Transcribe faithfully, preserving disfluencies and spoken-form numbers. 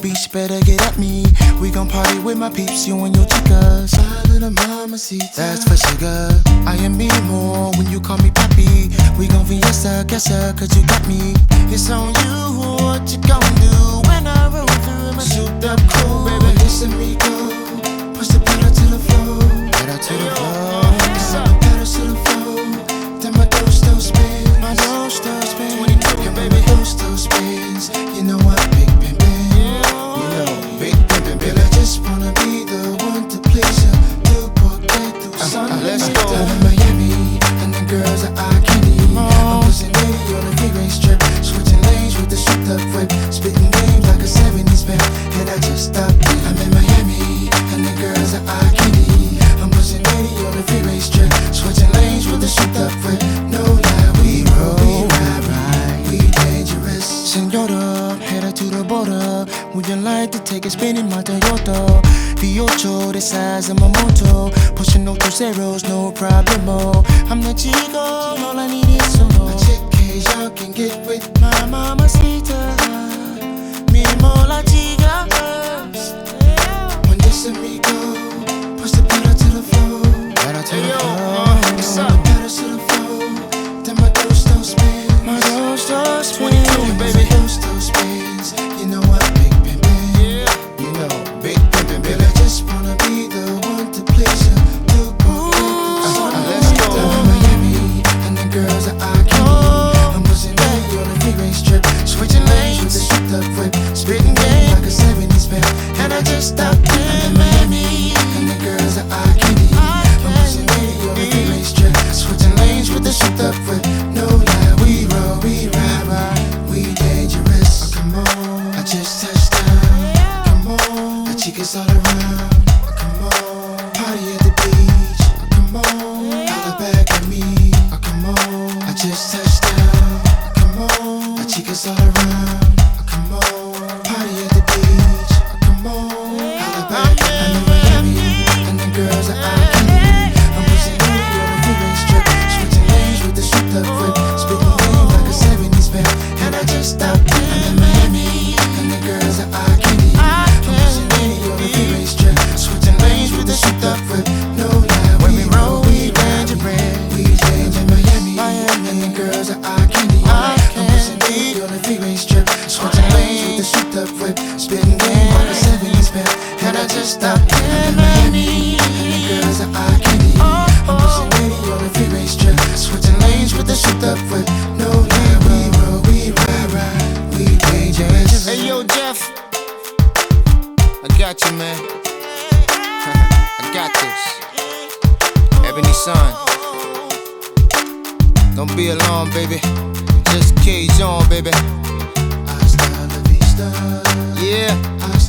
beach, better get at me. We gon' party with my peeps, you and your chicas. My little mamacita, that's for sugar. I am me more when you call me papi. We gon' fiesta, casa, cause you got me. It's on you, what you gon' do when I roll through my souped up cool, baby. Listen me go, push the pedal to the floor, pedal to the floor, pedal to the floor. Then my dough still spins, my dough still spins. When you talking, baby, dough still spins. You know I'm big pimpin', you know big pimpin', baby. I just wanna be the one to please you. Do porque tu son. Let's go. Down in Miami, and the girls are eye candy. I'm pushing eighty on the freeway strip, switching lanes with the souped up whip, spitting games like a seventies band, and I just stopped. I'm in Miami, and the girls are eye candy. I'm pushing eighty on the freeway strip, switching lanes with the souped up whip. No lie, we roll, we ride, ride, we dangerous. Senora, headed to the border. Would you like to take a spin in my Toyota? V eight, the size of my moto. Pushing no two zeros, no problemo. I'm the chico, all I need is some more. A chick cage, y'all can get with my mamacita. Mínimo la chica first. When this and me go, push the pedal to the floor. Pedal to the floor. What's up? Pedal to the floor. Then my dough still spins. My dough still spins. twenty-two, baby. My dough still spins. You know I'm big pimpin'. Yeah. You know, big pimpin', baby. I just wanna be the one to please you. Do ooh, uh, uh, let's go. Down in Miami, and the girls are eye candy. I'm pushing eighty on the freeway strip, switching lanes with the souped up whip, spitting game like a seventies band, and I just stopped in Miami, and the girls are eye candy. I'm pushing eighty on the freeway strip, switching lanes with the souped up whip. No lie, we roll, we ride, ride, we dangerous. Oh, come on, I just touched down. Come on, the chicas all around. Oh, come on, party at the beach. Oh, come on, holla back at me. Oh, come on, I just touched down. Oh, come on, the chicas all around. Oh, come on, party at the beach. Oh, come on, holla back at me. I'm in Miami, and the girls are eye candy. I'm pushing eighty on the freeway strip, switching lanes with the souped up whip, spitting game like a seventies band, and I just stopped. I'm in Miami, and the girls are eye candy. I'm pushing eighty on the freeway strip, switching lanes with the souped up whip. No lie, when we roll, we dangerous. We change in Miami, and the girls are eye candy. I'm pushing eighty on the freeway strip, switching lanes with the souped up whip, spitting game like a seventies band, and I just stopped. I'm in Miami, and the girls are eye candy. I'm pushing eighty on the freeway strip, switching lanes with the souped up whip. No lie, we roll, we ride, ride, we dangerous. Hey yo, Jeff, I got you, man. I got this. Ebony Sun, don't be alarmed, baby. Just cage on, baby. Hasta la vista. Yeah.